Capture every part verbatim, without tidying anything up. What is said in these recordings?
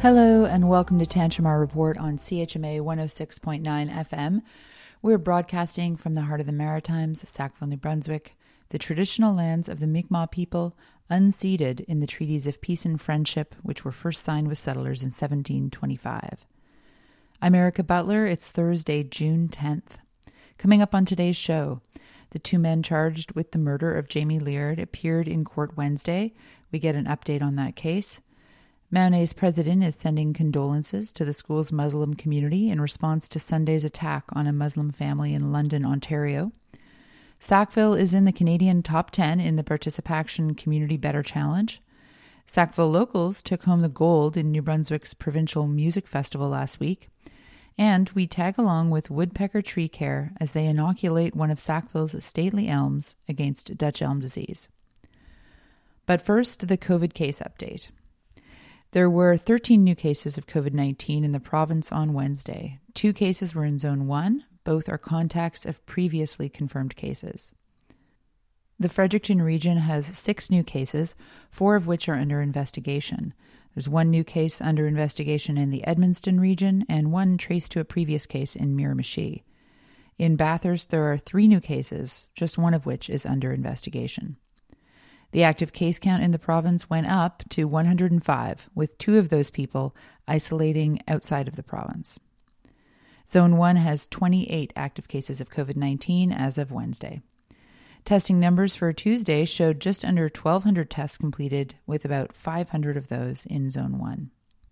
Hello and welcome to Tantramar Report on C H M A one oh six point nine F M. We're broadcasting from the heart of the Maritimes, Sackville, New Brunswick, the traditional lands of the Mi'kmaq people, unceded in the treaties of peace and friendship which were first signed with settlers in seventeen twenty-five. I'm Erica Butler. It's Thursday, June tenth. Coming up on today's show, the two men charged with the murder of Jamie Leard appeared in court Wednesday. We get an update on that case. Maunay's president is sending condolences to the school's Muslim community in response to Sunday's attack on a Muslim family in London, Ontario. Sackville is in the Canadian top ten in the Participation Community Better Challenge. Sackville locals took home the gold in New Brunswick's Provincial Music Festival last week. And we tag along with Woodpecker Tree Care as they inoculate one of Sackville's stately elms against Dutch elm disease. But first, the COVID case update. There were thirteen new cases of COVID nineteen in the province on Wednesday. Two cases were in Zone one. Both are contacts of previously confirmed cases. The Fredericton region has six new cases, four of which are under investigation. There's one new case under investigation in the Edmundston region and one traced to a previous case in Miramichi. In Bathurst, there are three new cases, just one of which is under investigation. The active case count in the province went up to one hundred five, with two of those people isolating outside of the province. Zone one has twenty-eight active cases of COVID nineteen as of Wednesday. Testing numbers for Tuesday showed just under twelve hundred tests completed, with about five hundred of those in Zone one.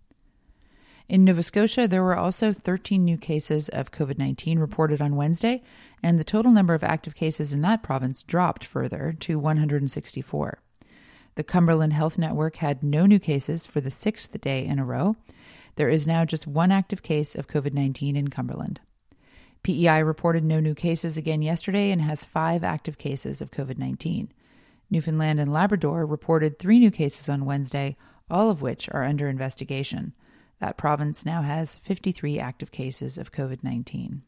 In Nova Scotia, there were also thirteen new cases of COVID nineteen reported on Wednesday, and the total number of active cases in that province dropped further to one hundred sixty-four. The Cumberland Health Network had no new cases for the sixth day in a row. There is now just one active case of COVID nineteen in Cumberland. P E I reported no new cases again yesterday and has five active cases of COVID nineteen. Newfoundland and Labrador reported three new cases on Wednesday, all of which are under investigation. That province now has fifty-three active cases of COVID nineteen.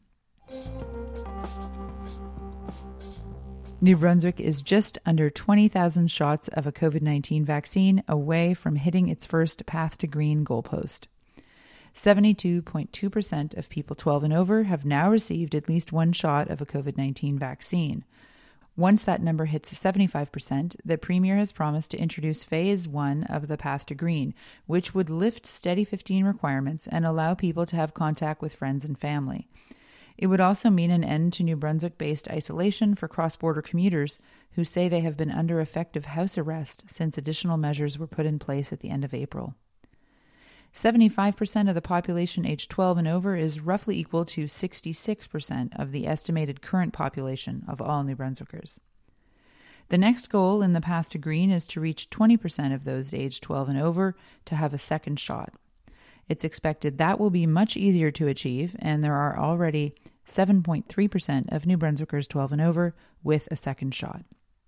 New Brunswick is just under twenty thousand shots of a COVID nineteen vaccine away from hitting its first Path to Green goalpost. seventy-two point two percent of people twelve and over have now received at least one shot of a COVID nineteen vaccine. Once that number hits seventy-five percent, the Premier has promised to introduce Phase one of the Path to Green, which would lift Steady fifteen requirements and allow people to have contact with friends and family. It would also mean an end to New Brunswick-based isolation for cross-border commuters who say they have been under effective house arrest since additional measures were put in place at the end of April. seventy-five percent of the population aged twelve and over is roughly equal to sixty-six percent of the estimated current population of all New Brunswickers. The next goal in the Path to Green is to reach twenty percent of those aged twelve and over to have a second shot. It's expected that will be much easier to achieve, and there are already seven point three percent of New Brunswickers twelve and over with a second shot.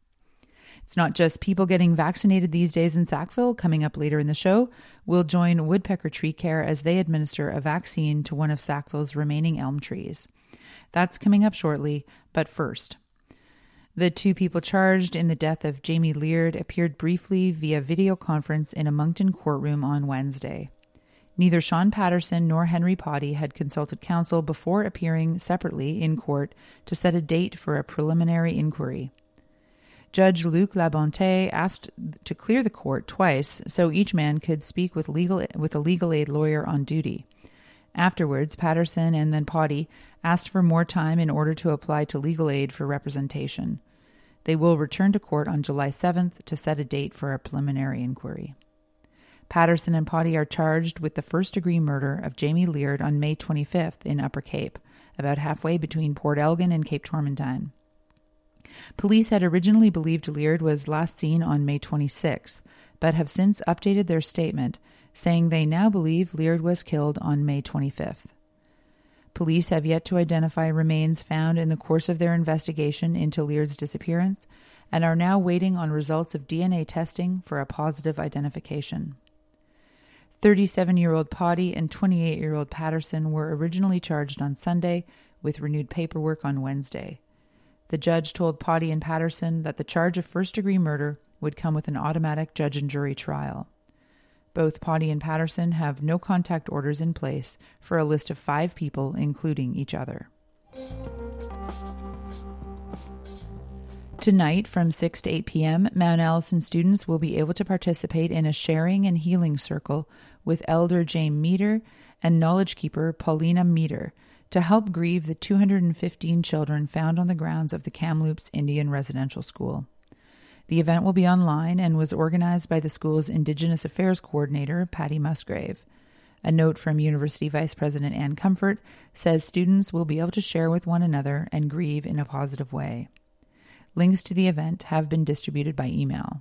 It's not just people getting vaccinated these days in Sackville. Coming up later in the show, we'll join Woodpecker Tree Care as they administer a vaccine to one of Sackville's remaining elm trees. That's coming up shortly, but first. The two people charged in the death of Jamie Leard appeared briefly via video conference in a Moncton courtroom on Wednesday. Neither Sean Patterson nor Henry Potty had consulted counsel before appearing separately in court to set a date for a preliminary inquiry. Judge Luc Labonte asked to clear the court twice so each man could speak with legal with a legal aid lawyer on duty. Afterwards, Patterson and then Potty asked for more time in order to apply to legal aid for representation. They will return to court on July seventh to set a date for a preliminary inquiry. Patterson and Potty are charged with the first-degree murder of Jamie Leard on May twenty-fifth in Upper Cape, about halfway between Port Elgin and Cape Tormentine. Police had originally believed Leard was last seen on May twenty-sixth, but have since updated their statement, saying they now believe Leard was killed on May twenty-fifth. Police have yet to identify remains found in the course of their investigation into Leard's disappearance and are now waiting on results of D N A testing for a positive identification. thirty-seven-year-old Potty and twenty-eight-year-old Patterson were originally charged on Sunday with renewed paperwork on Wednesday. The judge told Potty and Patterson that the charge of first-degree murder would come with an automatic judge and jury trial. Both Potty and Patterson have no contact orders in place for a list of five people, including each other. Tonight, from six to eight p.m., Mount Allison students will be able to participate in a sharing and healing circle with Elder Jane Meter and Knowledge Keeper Paulina Meter to help grieve the two hundred fifteen children found on the grounds of the Kamloops Indian Residential School. The event will be online and was organized by the school's Indigenous Affairs Coordinator, Patty Musgrave. A note from University Vice President Ann Comfort says students will be able to share with one another and grieve in a positive way. Links to the event have been distributed by email.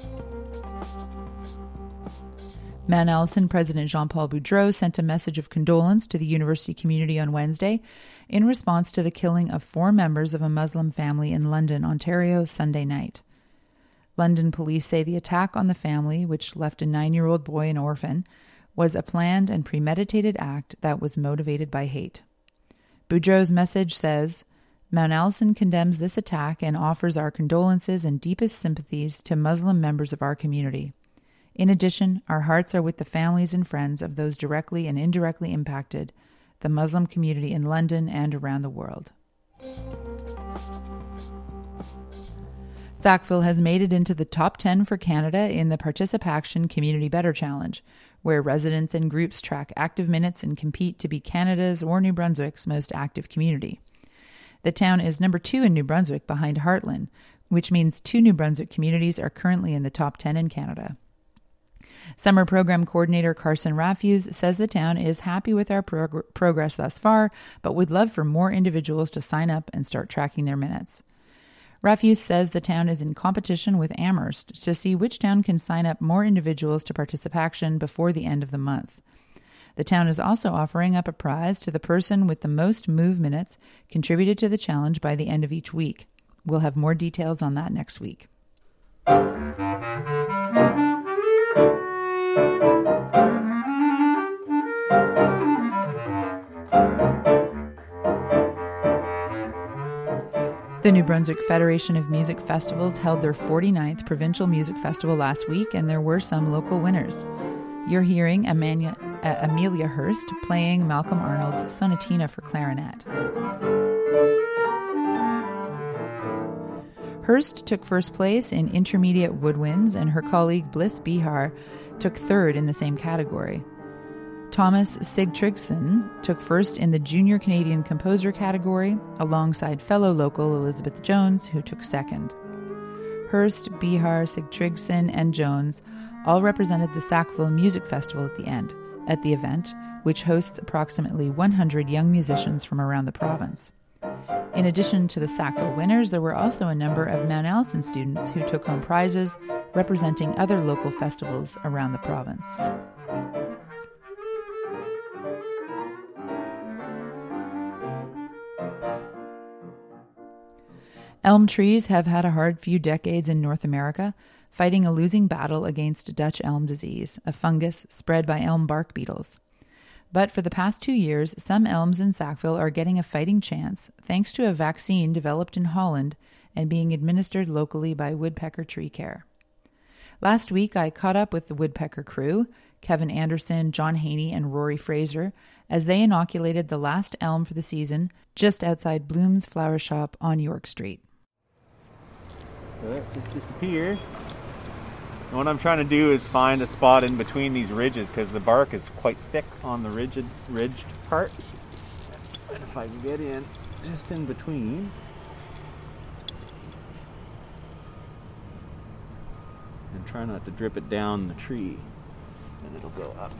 Mount Allison President Jean-Paul Boudreau sent a message of condolence to the university community on Wednesday in response to the killing of four members of a Muslim family in London, Ontario, Sunday night. London police say the attack on the family, which left a nine-year-old boy an orphan, was a planned and premeditated act that was motivated by hate. Boudreau's message says, Mount Allison condemns this attack and offers our condolences and deepest sympathies to Muslim members of our community. In addition, our hearts are with the families and friends of those directly and indirectly impacted, the Muslim community in London and around the world. Sackville has made it into the top ten for Canada in the Participaction Community Better Challenge, where residents and groups track active minutes and compete to be Canada's or New Brunswick's most active community. The town is number two in New Brunswick behind Heartland, which means two New Brunswick communities are currently in the top ten in Canada. Summer Program Coordinator Carson Rafuse says the town is happy with our prog- progress thus far, but would love for more individuals to sign up and start tracking their minutes. Rafuse says the town is in competition with Amherst to see which town can sign up more individuals to Participaction before the end of the month. The town is also offering up a prize to the person with the most move minutes contributed to the challenge by the end of each week. We'll have more details on that next week. The New Brunswick Federation of Music Festivals held their forty-ninth Provincial Music Festival last week, and there were some local winners. You're hearing Amelia, uh, Amelia Hurst playing Malcolm Arnold's Sonatina for clarinet. Hurst took first place in intermediate woodwinds, and her colleague Bliss Bihar took third in the same category. Thomas Sigtrygson took first in the Junior Canadian Composer category, alongside fellow local Elizabeth Jones, who took second. Hurst, Bihar, Sigtrygson, and Jones all represented the Sackville Music Festival at the end, at the event, which hosts approximately one hundred young musicians from around the province. In addition to the Sackville winners, there were also a number of Mount Allison students who took home prizes representing other local festivals around the province. Elm trees have had a hard few decades in North America, fighting a losing battle against Dutch elm disease, a fungus spread by elm bark beetles. But for the past two years, some elms in Sackville are getting a fighting chance thanks to a vaccine developed in Holland and being administered locally by Woodpecker Tree Care. Last week, I caught up with the Woodpecker crew, Kevin Anderson, John Haney, and Rory Fraser, as they inoculated the last elm for the season just outside Bloom's Flower Shop on York Street. So that just disappeared. And what I'm trying to do is find a spot in between these ridges because the bark is quite thick on the ridged, ridged part. And if I can get in just in between. And try not to drip it down the tree, and it'll go up.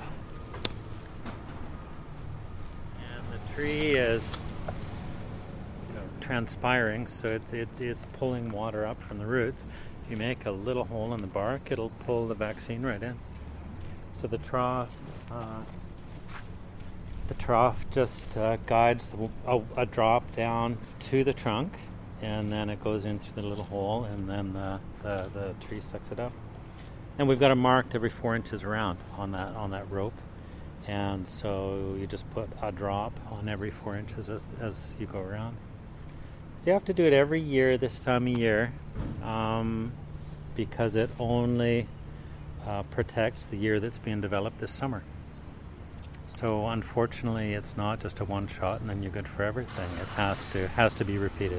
And the tree is transpiring, so it's, it's, it's pulling water up from the roots. If you make a little hole in the bark, it'll pull the vaccine right in. So the trough, uh, the trough just uh, guides the, a, a drop down to the trunk, and then it goes in through the little hole, and then the, the, the tree sucks it up. And we've got it marked every four inches around on that on that rope, and so you just put a drop on every four inches as as you go around. You have to do it every year this time of year um, because it only uh, protects the year that's being developed this summer. So unfortunately, it's not just a one shot and then you're good for everything. It has to has to be repeated.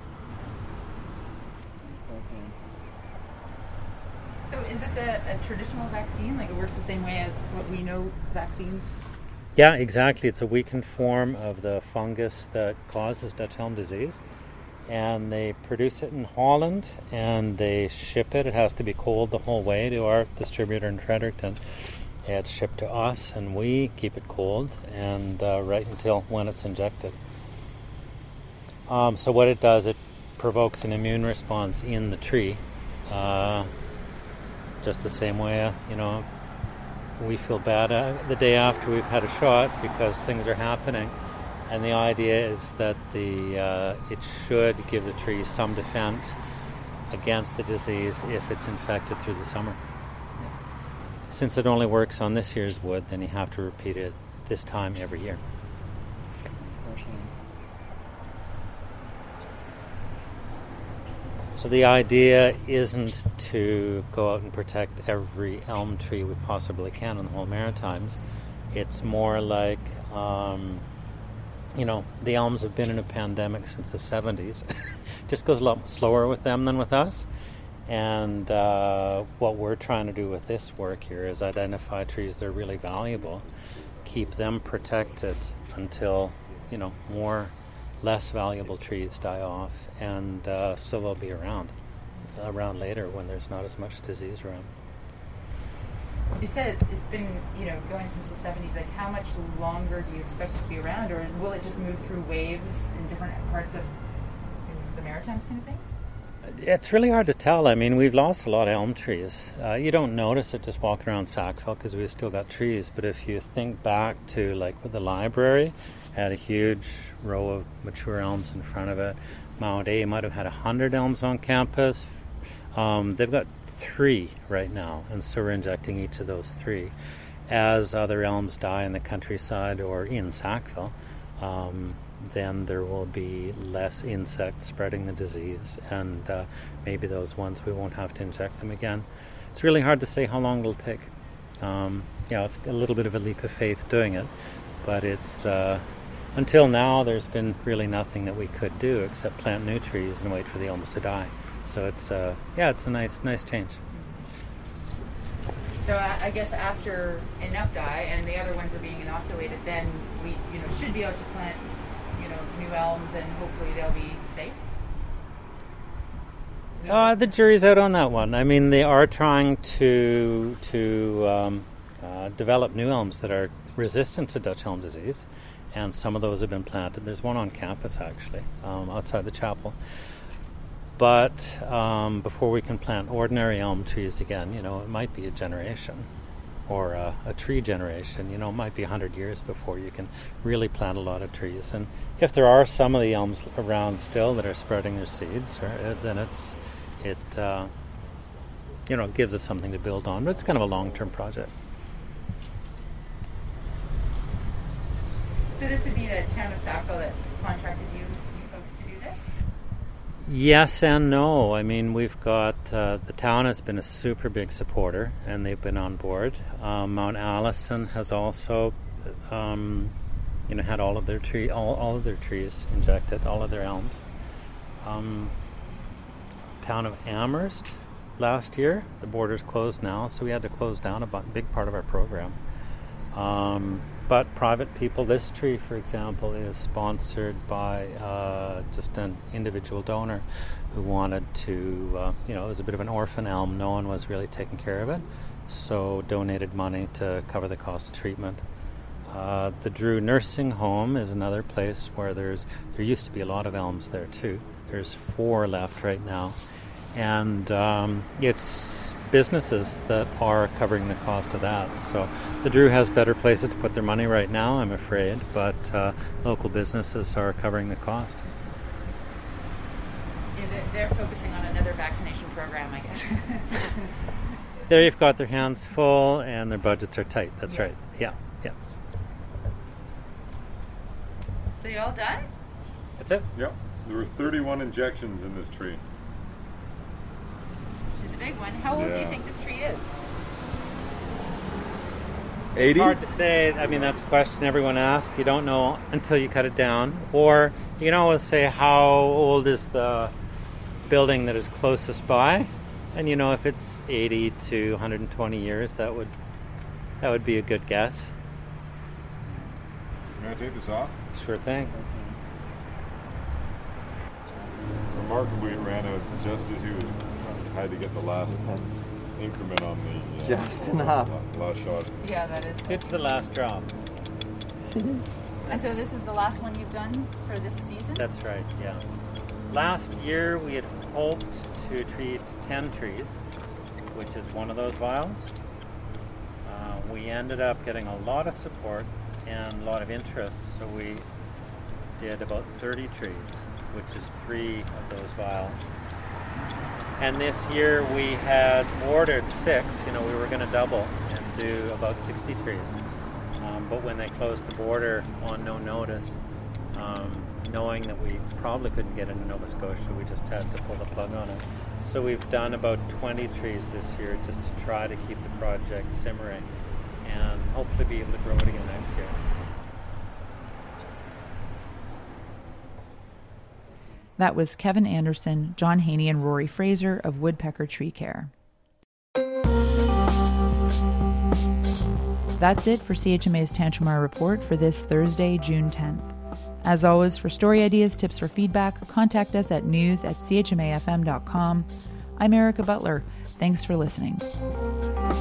So is this a, a traditional vaccine? Like it works the same way as what we know vaccines? Yeah, exactly. It's a weakened form of the fungus that causes Dutch elm disease. And they produce it in Holland and they ship it. It has to be cold the whole way to our distributor in Fredericton. It's shipped to us and we keep it cold and uh, right until when it's injected. Um, so what it does, it provokes an immune response in the tree. Uh, just the same way, uh, you know, we feel bad uh, the day after we've had a shot because things are happening. And the idea is that the uh, it should give the tree some defense against the disease if it's infected through the summer. Yeah. Since it only works on this year's wood, then you have to repeat it this time every year. So the idea isn't to go out and protect every elm tree we possibly can in the whole Maritimes. It's more like... Um, You know, the elms have been in a pandemic since the seventies. Just goes a lot slower with them than with us. And uh, what we're trying to do with this work here is identify trees that are really valuable, keep them protected until, you know, more less valuable trees die off, and uh, so they'll be around, around later when there's not as much disease around. You said it's been, you know, going since the seventies. Like, how much longer do you expect it to be around, or will it just move through waves in different parts of the Maritimes, kind of thing? It's really hard to tell. I mean, we've lost a lot of elm trees. Uh, you don't notice it just walking around Sackville because we've still got trees. But if you think back to, like, with the library, had a huge row of mature elms in front of it. Mount A might have had one hundred elms on campus. Um, they've got three right now, and so we're injecting each of those three. As other elms die in the countryside or in Sackville, um, then there will be less insects spreading the disease, and uh, maybe those ones we won't have to inject them again. It's really hard to say how long it'll take. Um, you know, it's a little bit of a leap of faith doing it, but it's uh, until now there's been really nothing that we could do except plant new trees and wait for the elms to die. So it's uh, yeah, it's a nice nice change. So I, I guess after enough die and the other ones are being inoculated, then we you know should be able to plant you know new elms, and hopefully they'll be safe. Uh, the jury's out on that one. I mean, they are trying to to um, uh, develop new elms that are resistant to Dutch elm disease, and some of those have been planted. There's one on campus actually, um, outside the chapel. But um, before we can plant ordinary elm trees again, you know, it might be a generation or a, a tree generation. You know, it might be one hundred years before you can really plant a lot of trees. And if there are some of the elms around still that are spreading their seeds, or, then it's it uh, you know, gives us something to build on. But it's kind of a long-term project. So this would be the town of Sackville that's contracted you, you folks to do this? Yes and no. I mean, we've got uh, the town has been a super big supporter, and they've been on board. Um, Mount Allison has also, um, you know, had all of their tree, all, all of their trees injected, all of their elms. Um, town of Amherst last year, the border's closed now, so we had to close down a big part of our program. Um, But private people, this tree, for example, is sponsored by uh, just an individual donor who wanted to, uh, you know, it was a bit of an orphan elm. No one was really taking care of it, so donated money to cover the cost of treatment. Uh, the Drew Nursing Home is another place where there's, there used to be a lot of elms there too. There's four left right now. And um, it's businesses that are covering the cost of that. So the Drew has better places to put their money right now, I'm afraid, but uh, local businesses are covering the cost. Yeah, they're, they're focusing on another vaccination program, I guess. There you've got their hands full and their budgets are tight. That's yeah. right. Yeah, yeah. So you all done? That's it? Yep. There were thirty-one injections in this tree. Which is a big one. How old yeah. do you think this tree is? eighty? It's hard to say. I mean, that's a question everyone asks. You don't know until you cut it down. Or you can always say, how old is the building that is closest by? And you know, if it's eighty to one hundred twenty years, that would that would be a good guess. Can I take this off? Sure thing. Remarkably, it ran out just as you had to get the last increment on the uh, Just enough. last shot. Yeah, that is. Get to the last drop. And so this is the last one you've done for this season? That's right, yeah. Last year we had hoped to treat ten trees, which is one of those vials. Uh, we ended up getting a lot of support and a lot of interest, so we did about thirty trees, which is three of those vials. And this year we had ordered six. You know, we were going to double and do about sixty trees. Um, but when they closed the border on no notice, um, knowing that we probably couldn't get into Nova Scotia, we just had to pull the plug on it. So we've done about twenty trees this year just to try to keep the project simmering and hopefully be able to grow it again next year. That was Kevin Anderson, John Haney, and Rory Fraser of Woodpecker Tree Care. That's it for C H M A's Tantramar Report for this Thursday, June tenth. As always, for story ideas, tips, or feedback, contact us at news at c h m a f m dot com. I'm Erica Butler. Thanks for listening.